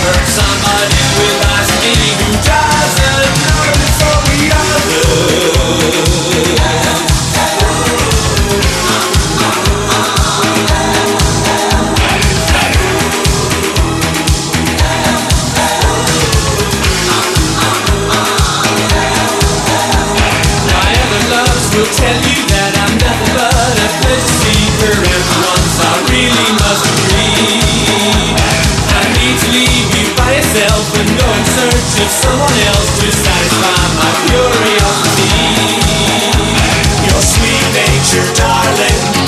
Somebody will ask me who doesn't know it's all we are love. My other loves will tell you that I'm nothing but a pleasure seeker, and once I really must agree. I need to leave you by yourself and go in search of someone else to satisfy my curiosity. Your sweet nature, darling,